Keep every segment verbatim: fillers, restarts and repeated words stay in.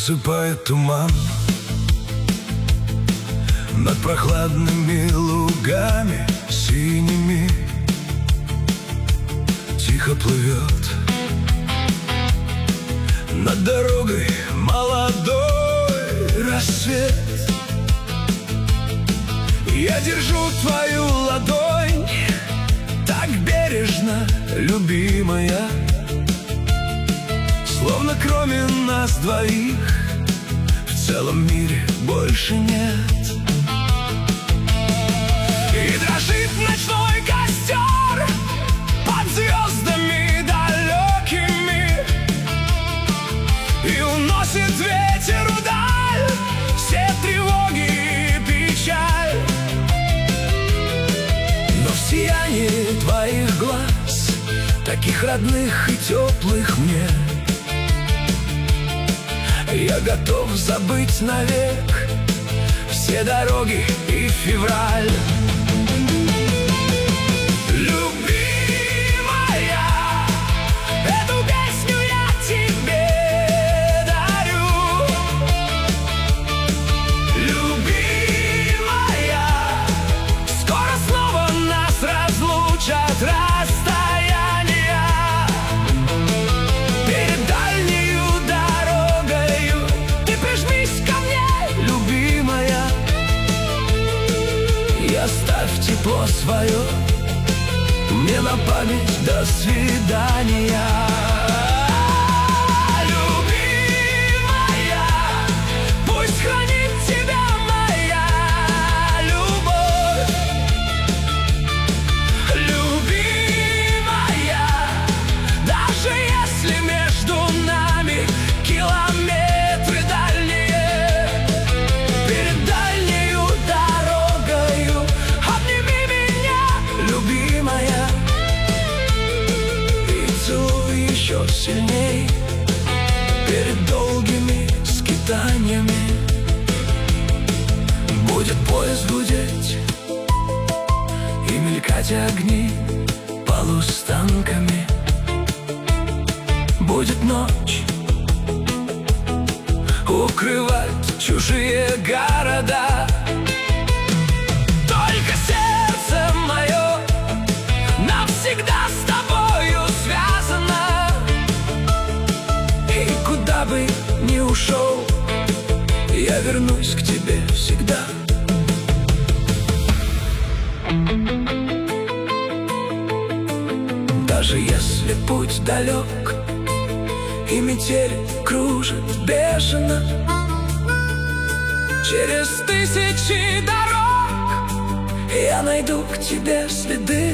засыпает туман. Над прохладными лугами синими тихо плывет над дорогой молодой рассвет. Я держу твою ладонь так бережно, любимая, словно кроме нас двоих в целом мире больше нет. И дрожит ночной костер под звездами далекими, и уносит ветер вдаль все тревоги и печаль. Но в сиянии твоих глаз, таких родных и теплых мне, я готов забыть навек все дороги и февраль. Оставь тепло свое мне на память. До свидания. Еще сильней перед долгими скитаниями. Будет поезд гудеть и мелькать огни полустанками. Будет ночь укрывать чужие города. Только сердце мое навсегда с тобою связано. Куда бы ни ушел, я вернусь к тебе всегда. Даже если путь далек и метель кружит бешено, через тысячи дорог я найду к тебе следы.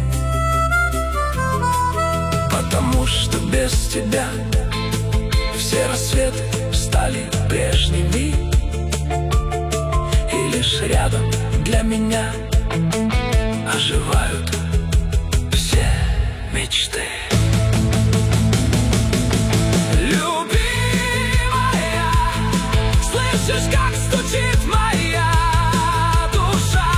Потому что без тебя все рассветы стали прежними, и лишь рядом для меня оживают все мечты. Любимая, слышишь, как стучит моя душа?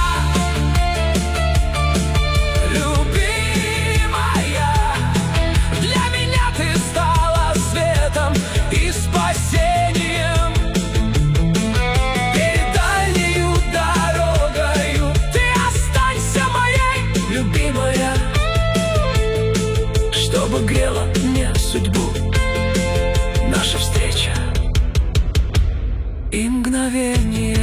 Любимая, для меня ты стала светом и спасением. Перед дальнею дорогою ты останься моей, любимая, чтобы грела мне судьбу наша встреча и мгновение.